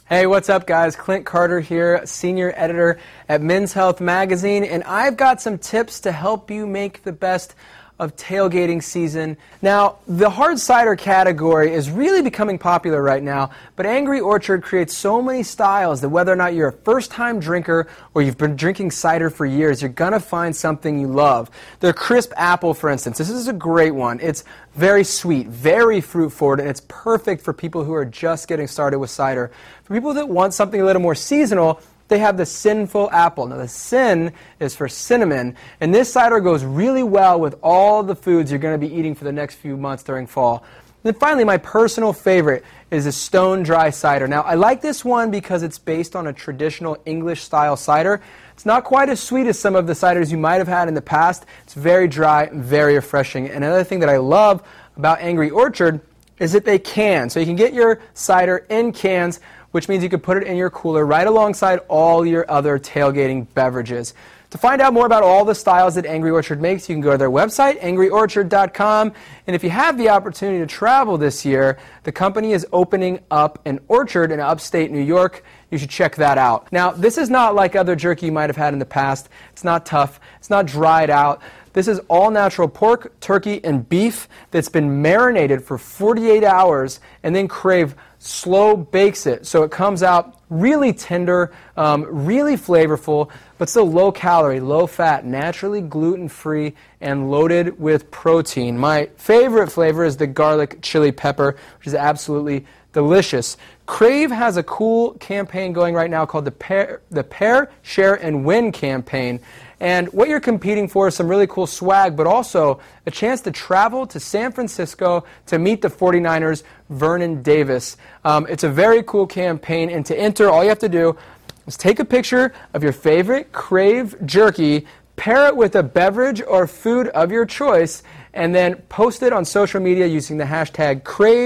Hey, what's up, guys? Clint Carter here, senior editor at Men's Health Magazine, and I've got some tips to help you make the best of tailgating season. Now, the hard cider category is really becoming popular right now, but Angry Orchard creates so many styles that whether or not you're a first-time drinker or you've been drinking cider for years, you're going to find something you love. Their Crisp Apple, for instance, this is a great one. It's very sweet, very fruit-forward, and it's perfect for people who are just getting started with cider. For people that want something a little more seasonal, they have the Sinful Apple. Now, the sin is for cinnamon, and this cider goes really well with all the foods you're going to be eating for the next few months during fall. And then finally, my personal favorite is the Stone Dry Cider. Now, I like this one because it's based on a traditional English-style cider. It's not quite as sweet as some of the ciders you might have had in the past. It's very dry and very refreshing. And another thing that I love about Angry Orchard is that they can. So you can get your cider in cans, which means you can put it in your cooler right alongside all your other tailgating beverages. To find out more about all the styles that Angry Orchard makes, you can go to their website, angryorchard.com. And if you have the opportunity to travel this year, the company is opening up an orchard in upstate New York. You should check that out. Now, this is not like other jerky you might have had in the past. It's not tough. It's not dried out. This is all-natural pork, turkey, and beef that's been marinated for 48 hours, and then Crave slow bakes it. So it comes out really tender, really flavorful, but still low calorie, low fat, naturally gluten-free, and loaded with protein. My favorite flavor is the garlic chili pepper, which is absolutely delicious. Crave has a cool campaign going right now called the Pair, Share, and Win campaign. And what you're competing for is some really cool swag, but also a chance to travel to San Francisco to meet the 49ers' Vernon Davis. It's a very cool campaign, and to enter, all you have to do is take a picture of your favorite Crave jerky, pair it with a beverage or food of your choice, and then post it on social media using the hashtag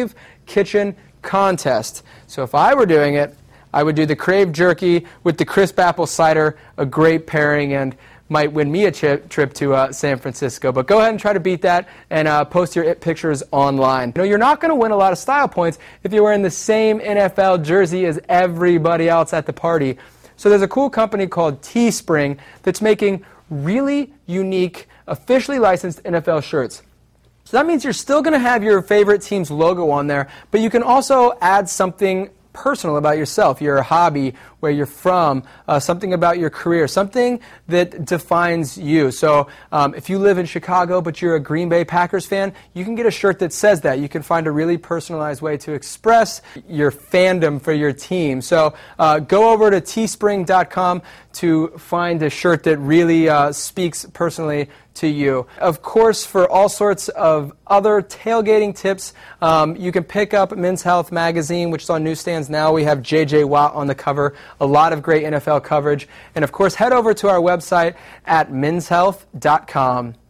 CraveKitchenContest. So if I were doing it, I would do the Crave jerky with the Crisp Apple cider, a great pairing, and might win me a trip to San Francisco. But go ahead and try to beat that and post your pictures online. You know, you're not going to win a lot of style points if you're wearing the same NFL jersey as everybody else at the party. So there's a cool company called Teespring that's making really unique, officially licensed NFL shirts. So that means you're still going to have your favorite team's logo on there, but you can also add something personal about yourself, your hobby, where you're from, something about your career, something that defines you. So if you live in Chicago but you're a Green Bay Packers fan, you can get a shirt that says that. You can find a really personalized way to express your fandom for your team. So go over to teespring.com to find a shirt that really speaks personally to you. Of course, for all sorts of other tailgating tips, you can pick up Men's Health Magazine, which is on newsstands now. We have J.J. Watt on the cover, a lot of great NFL coverage. And of course, head over to our website at menshealth.com.